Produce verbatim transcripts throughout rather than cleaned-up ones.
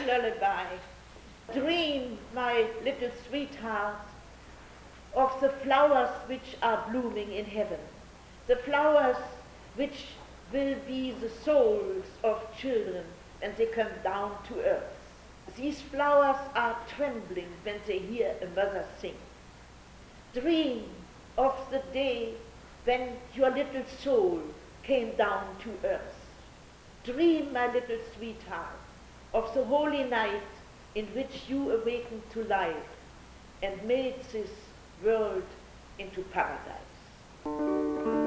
lullaby. Dream, my little sweetheart, of the flowers which are blooming in heaven, the flowers which will be the souls of children when they come down to earth. These flowers are trembling when they hear a mother sing. Dream of the day when your little soul came down to earth. Dream, my little sweetheart, of the holy night in which you awakened to life and made this world into paradise.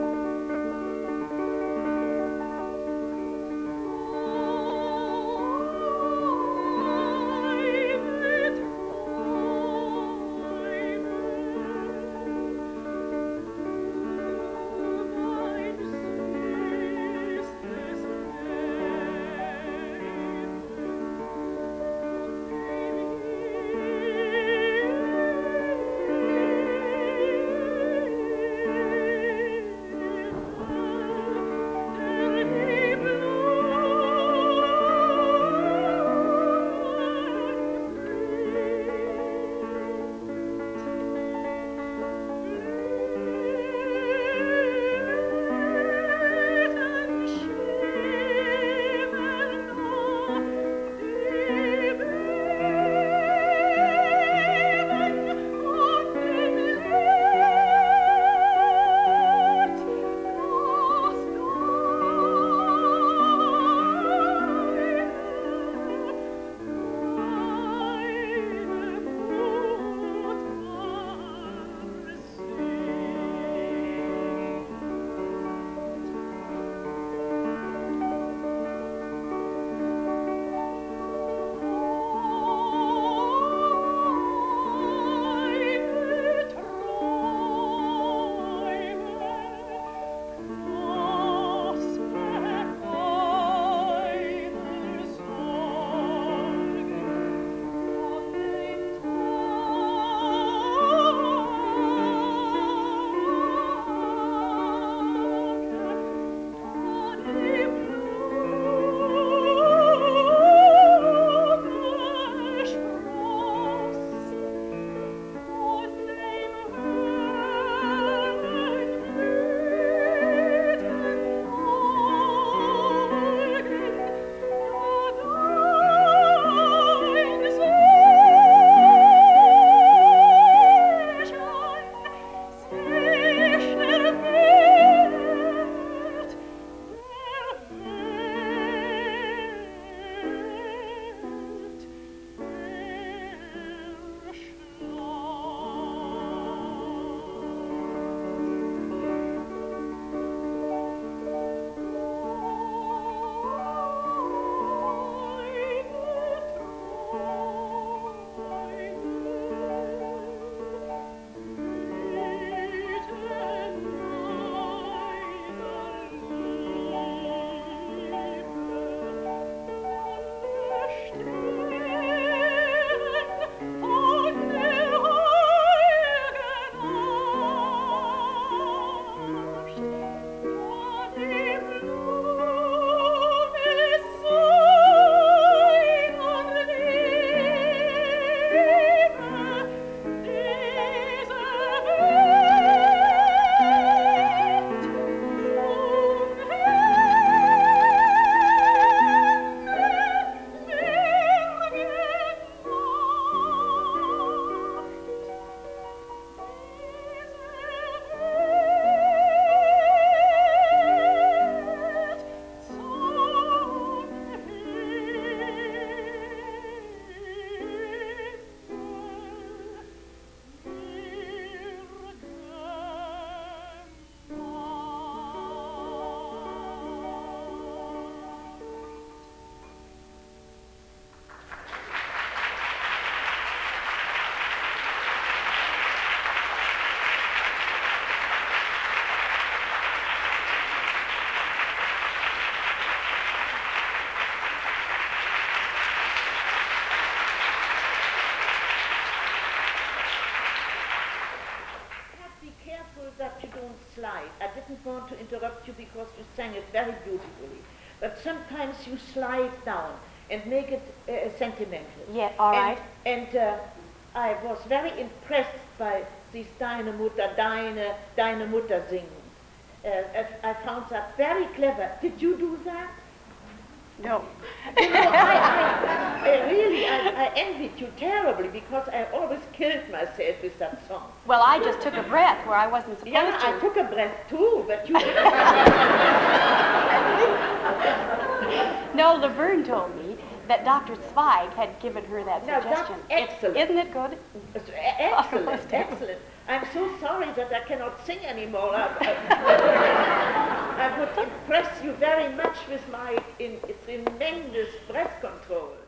slide. I didn't want to interrupt you because you sang it very beautifully. But sometimes you slide down. and make it uh, sentimental. Yeah, all right. And, and uh, I was very impressed by these Deine Mutter, Deine, Deine Mutter singen. Uh, I, I found that very clever. Did you do that? No. You know, I, I, I really, I, I envied you terribly because I always killed myself with that song. Well, I just took a breath where I wasn't supposed Yeah, to. I took a breath too, but you didn't. No, Laverne told me that Doctor Zweig had given her that Now, that's suggestion. excellent. It, isn't it good? It's excellent, Almost excellent. I'm so sorry that I cannot sing anymore. I, I, I would impress you very much with my in, tremendous breath control.